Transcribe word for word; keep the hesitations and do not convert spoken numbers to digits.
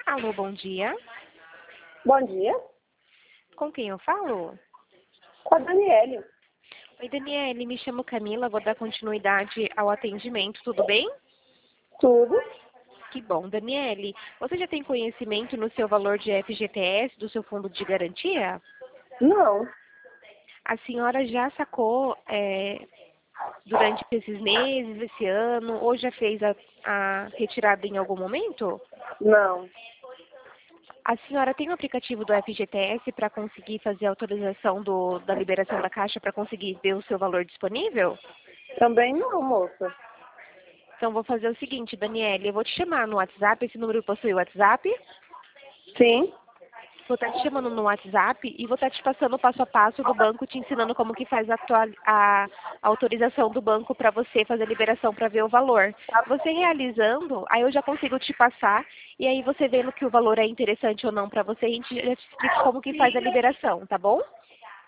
Alô, bom dia. Bom dia, Com quem eu falo? com a Daniele. Oi, Daniele, me chamo Camila, vou dar continuidade ao atendimento, tudo bem? Tudo? Que bom. Daniele, você já tem conhecimento no seu valor de F G T S do seu fundo de garantia? Não, A senhora já sacou é, durante esses meses, esse ano, ou já fez a, a retirada em algum momento? não. A senhora tem o aplicativo do F G T S para conseguir fazer a autorização do, da liberação da caixa para conseguir ver o seu valor disponível? Também não, moça. Então, vou fazer o seguinte, Daniele, eu vou te chamar no WhatsApp, esse número possui o WhatsApp, Sim? vou estar te chamando no WhatsApp e vou estar te passando o passo a passo do banco, te ensinando como que faz a, atual- a autorização do banco para você fazer a liberação para ver o valor. Você realizando, aí eu já consigo te passar e aí você vendo que o valor é interessante ou não para você, a gente já te explica como que faz a liberação, tá bom?